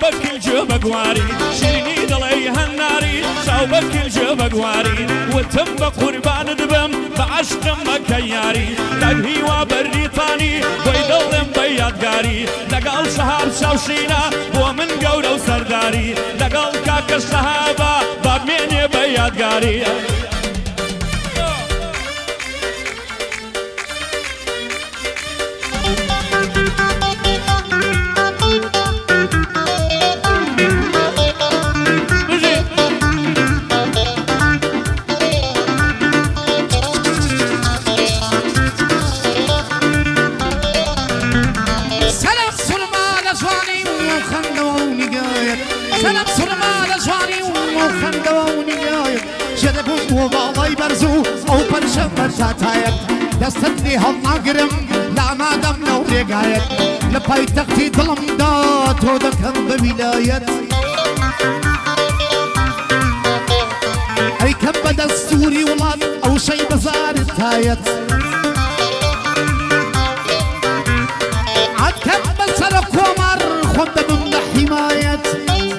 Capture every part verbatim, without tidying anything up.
شاوبك الجبق واري شيرني دلي هالناري شاوبك الجبق واري وتم قربان دبم بعشق مكياري لقهي وبريطاني بيدلم بياد قاري لقال شهاب شوشينا ومن قولة وسرداري لقال كاك الشهابة باب ميني بياد قاري وبالله يبرزو او برشم برشاتايت دستني هالناقرم لا ما دم لو رقايت لباي تختي ظلم دات ودكم بولايت اي كم بدا السوري ولاد او شي بزار التايت عاد كم بسرق ومر خد من حمايت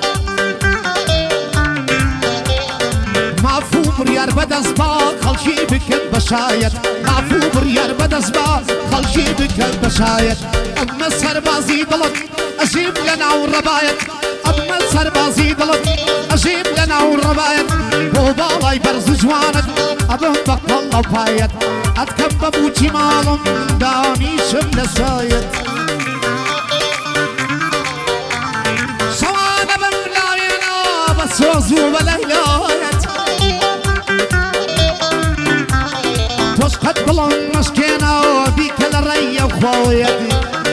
ريار بدز با خلشي بك بشايت معفو ريار بدز با خلشي بك بشايت اما السربازي ضلت اجيب لنا والربايت اما السربازي ضلت اجيب لنا والربايت وبالا يبرز جوانك ابن بك والله بايت اتكب ابوتي مالم داني شمل سايت شوانا بملاينا بس وزو بليلايت قد بلون مسكينة وبيك الرية وخويتي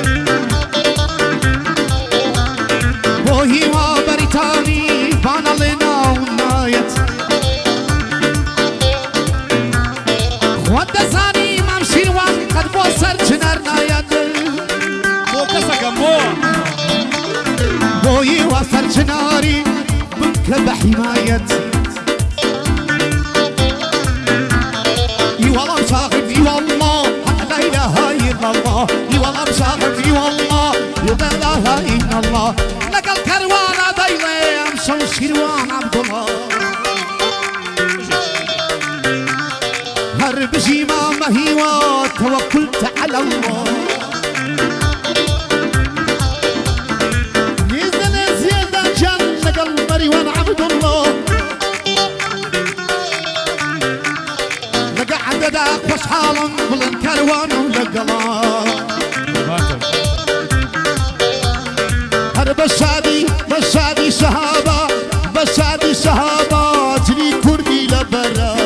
وهي وبريتاني بانا لنا ونايت ودساني ممشي وان قد بوصر جنر نايت موكسك مو وهي وصر جناري بنك بحمايت والله شاغف اي والله لا اله الا الله اي والله شاغف اي والله لا اله الا الله لقى الكروان دايما امشوا شيروان عبد الله هرب جيما مهيوة توكلت على الله نزل زيادة جن لقى المريوان عبد الله عددك وش حالهم بالانكروان ولقلا هرب الشادي بالشادي شهابة بالشادي شهابة جري كردي لبرا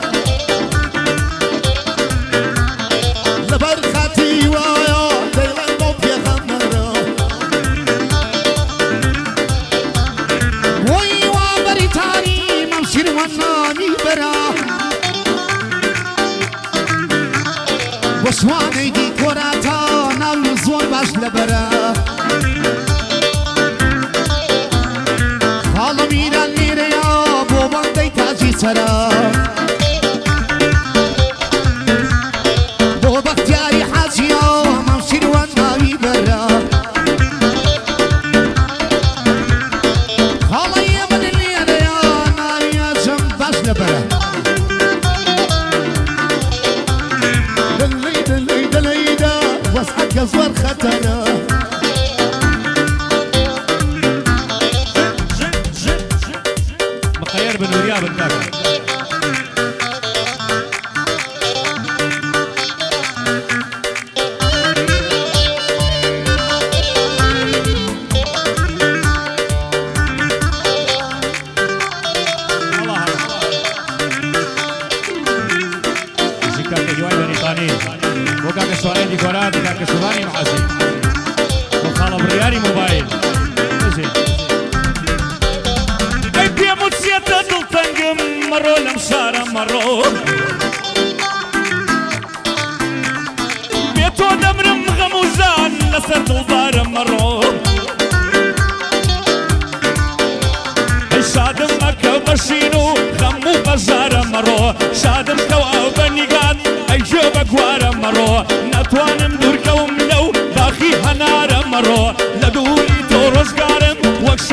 لبر خاتي ويا ليلة موت يا خمرا وي وبريتاني ممشير وناني برا وشواني دي كوراتا ناوي زور باش لبرا خالا ميران ميريا بوبان دي تاجي سرا بو بختياري حاجيا ممشير وناوي برا خالا يمن الميريا ناوي جنب باش لبرا واسعد قصور ختنا مخير بن ورياب الناكا الله زكاة جواي بريطاني وكاك سوالين ديكورات وكاك سوالين محاسب وخالب رياري موبايل زين اي بيا موتسيتا دلتنقم مرو لمشارة مرو بيتو دمرم غموزان لسر دلدار مرو اي شادم مكة بشينو غمو بزار مرو شادم كوا بنيقات اي جوبك وارا مرو نتوانم دور كوم لو داخي هنار مرو لدوري تو رزقارم وكش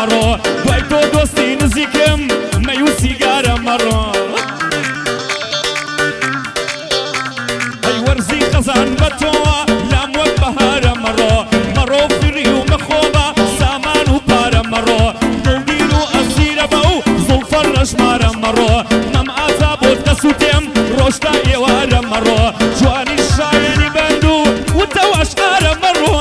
مەڕۆ دوای تۆ دۆستی نزیکم مەیوسی گارە مەڕۆ ئەی وەرزی خەزان بە تۆوە لام وەک بەهارە مەڕۆ مەڕۆ فری و مەخۆبە سامان و پارە مەڕۆ دڵگیر و ئەسیرە بە و زوڵفە ڕەشمارە مەڕۆ مەم ئازا بۆ دەسووتێم ڕۆشتا ئێوارە مەڕۆ جوانی شایەنی بەند و وتە وەشقارە مەڕۆ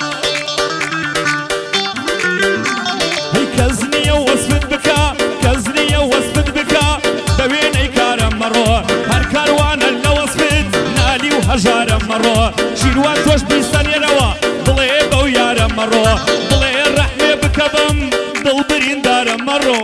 هەی کەس نییە وەسفت بکە کەس نییە وەسفت بکە بە وێنەی کارە مەڕۆ هەر کاروانە لە وەسفت نالی و هەژارە مەڕۆ شیروان تۆش بیستە لێرەوە بڵێ بەو یارە مەڕۆ بڵێ ڕەحمێ بکە بەم دڵبریندارە مەڕۆ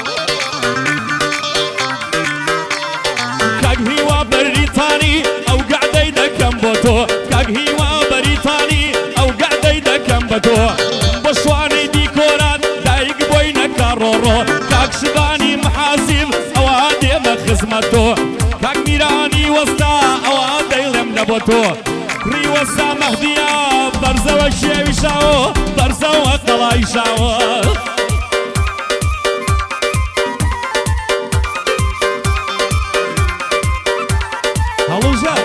کاک هیوا بەریتانی ئەو گەعدەی دەکەم بۆ تۆ کاک هیوا بەریتانی ئەو گەعدەی دەکەم بە تۆ بۆ شوانەی دیکۆرات دایک بۆی نەکا ڕۆڕۆ کاک شبانی محاسیب ئەوە دێمە خزمەت تۆ کاک میرانی وەستا ئەوە دەیڵێم لە بۆ تۆ ڕی وەستا مەهدیە بەرزەوە شێوی شاوە بەرزەوە قەڵای شاوە هەڵوژە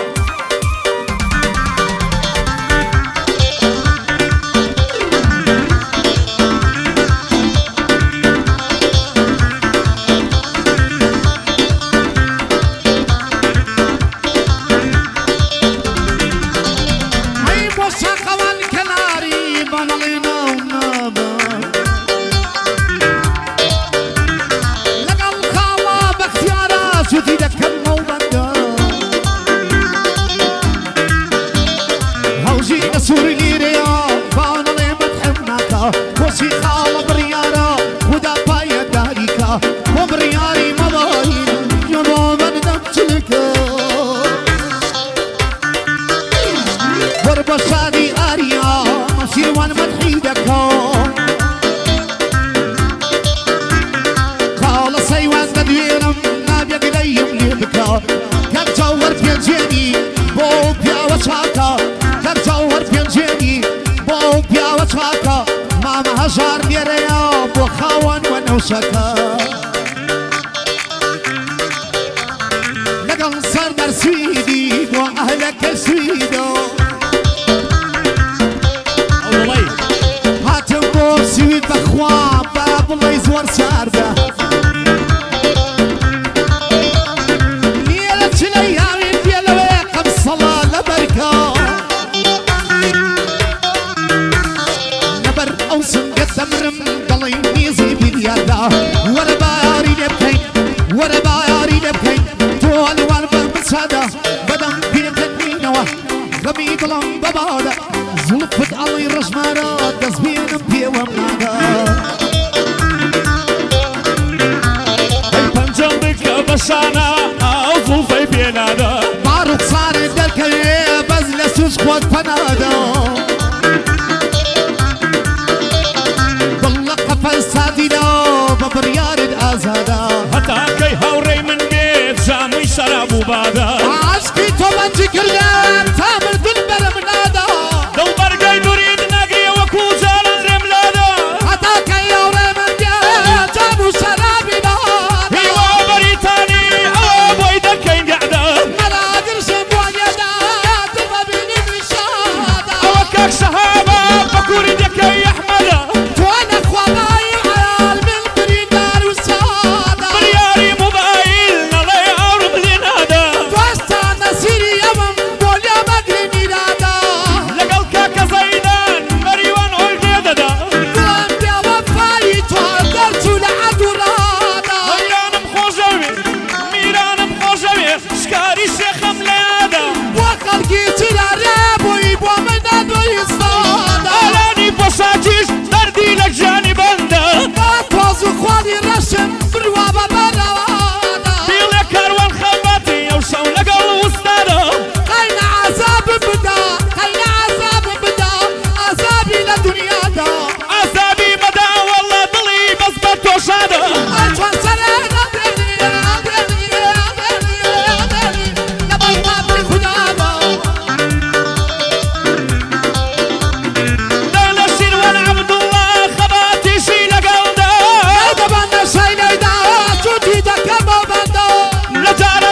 هەژار لێرەیە بۆ خاوەن وە نەوشەکە لەگەڵ سەردەر سویدی بۆ ئەهلەکە سویدۆ هاتم بۆ سوید بەخوا با بڵێ زۆر ساردە لێرە چلەی هاوین پێ لەوێ قەمسەڵە لە بەرکە لەبەر ئەو سنگە دەمرم دەڵێ میزی بیلیاردا وەرە بایاری لێ بکەین وەرە بایاری لێ بکەین تۆ ئەلوان بە بچادە بەدەم پێکەنینەوە غەمی دڵم بەبادە زوڵفت ئەڵی ڕەژمارە دەستبێنم پێوەم نادا ئەی پەنجەم بکە بەشانە ئەو زوڵفەی پێنادا باڕوق سارێ دەرکەوێ بەز لە سوش خۆت پەنادا دڵ لە قەفەس سادیدا بە بڕیارت ئازادا هەتا کەی هاوڕێی من بێت جامووی شەراب و بادا عاشقی تۆ بەنجی کردم تا مردن بەرم نادا دڵبەرگەی دوورید نەگریە وەکو جاڵان درێم لادا هەتا کەی هاوڕێ من بێت جام و شەرابی بادا هیوا بەریتانی ئەوە بۆی دەکەین گەعدە مەلا گرژم بۆ لێدا دڵ بەبینی میشادا ئەوە کاک شەهابە بە کووری دەکەی ئەحمەدە تۆ نەخوابایی عەیال من بریندار و سادا بڕیاری موبایل نەڵێ ئەوڕم لێ نادا دۆست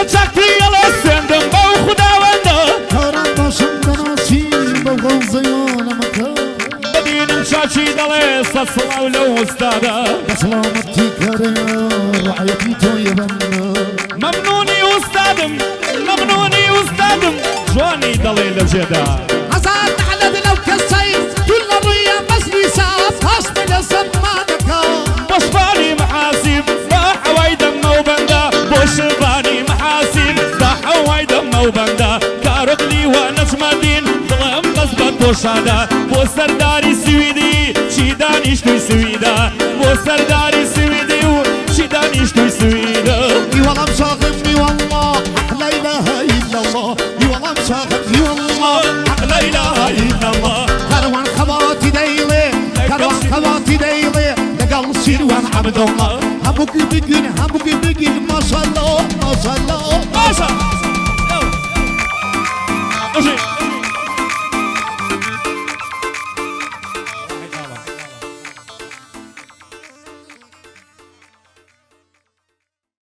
چاکتی یەڵە سێندم بەو خوداوەندە کاران باشم دەناسی بەو غەوزەیانەمەکە ببینم چاچی دەڵێ سەد سڵاو لەو ئوستادە بەسڵامەتی کارە ڕعەتی تۆیە بەمنە مەمنونی ئوستادم مەمنونی ئوستادم جوانی دەڵێ لە جێدا هەزار نەحەلەت لەو کەسەی تو لە ڕوویە بەسری ساف هەشت لە زەمانەکە بۆ شبانی محاسیب بە حەوای دەمە و بەندە بۆ شبانی محاسیب بە حەوای دەمە و بەندە کارۆکلی وە نەجمەدین دڵم بەس بە تۆشادا بۆ سەرداری سویدی چی دانیشتوی سویدا بۆ سەرداری سویدی و چی دانیشتوی سویدا والله مشاغبني والله حق لا اله الا الله والله مشاغبني والله حق لا إله إلا الله كروان خواتي ديلي كروان خواتي ديلي لقل سيروان عبد الله هبوك بيجن هبوك بيجن ما شاء الله ما شاء الله ما شاء الله